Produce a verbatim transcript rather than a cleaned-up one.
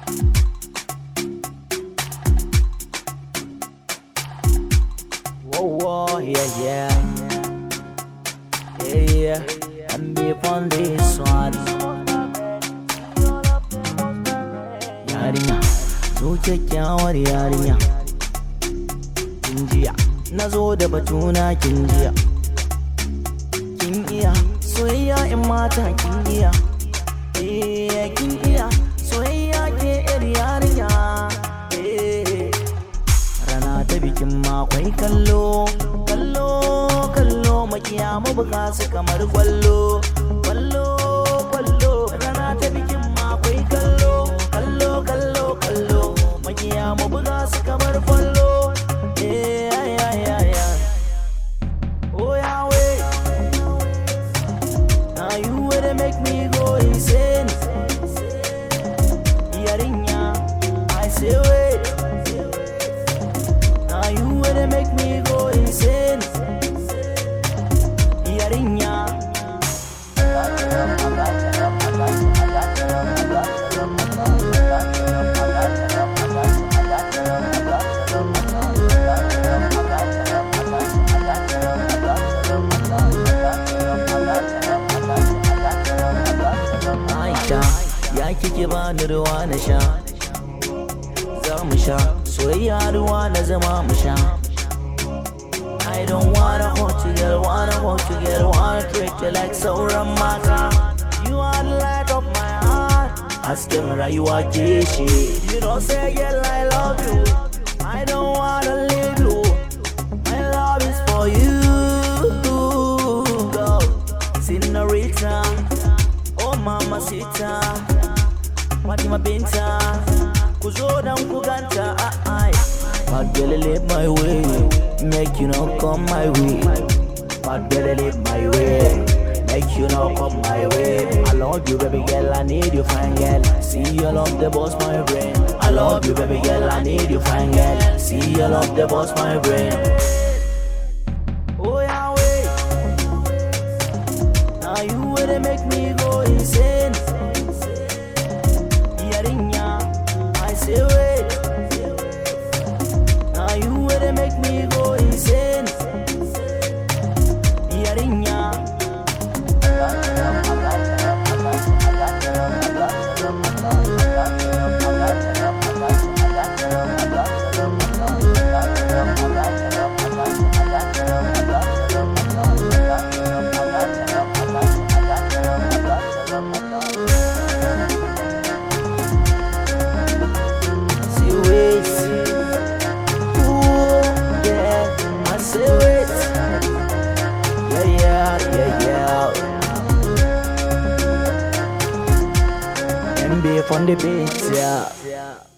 Whoa, whoa, yeah, yeah. Yeah, yeah. And be on this one. Yarinya, zo kyakkyawar yarinya. Kin jiya, na zo da batuna kin jiya. Kin iya, soyayya in mata kin iya. Eh, kin iya, soyayya ke yar yarinya. Eh, rana ta bikin makwai kallo, kallo, kallo, makiya mabuga su kamar kwallo, kwallo, kwallo. Rana ta bikin makwai kallo, kallo, kallo, kallo, makiya mabuga su kamar kwallo. Eh, ay, ay, ay, ay. Oh, Yahweh, now you would make me go insane. Yarinya, I say wait. Now you would make me go insane. Yarinya. Aisha, ya kike bani ruwa na sha, za mu sha soyayya ruwa na zama mu sha. I don't wanna hold you, girl, wanna hold you, girl, wanna treat you like sauran mata. You are the light of my heart. Hasken rayuwa ke shi. You don't say, girl, I love you. I don't wanna leave you. My love is for you, girl. Senorita, oh mamacita, Fatima Binta, kuzo dan ku ganta, ai. Bad girl, live my way, make you not come my way. Bad girl, live my way, make you not come my way. I love you, baby girl, I need you, fine girl. See you love the boss, my brain. I love you, baby girl, I need you, fine girl. See you love the boss, my brain. Oh, Yahweh, now you would make me go insane. Yarinya, I say wait. Now you would make me go insane. Yarinya. See wait. Ooh, yeah, I say wait. Yeah, yeah, yeah, yeah. M B from the beats, yeah.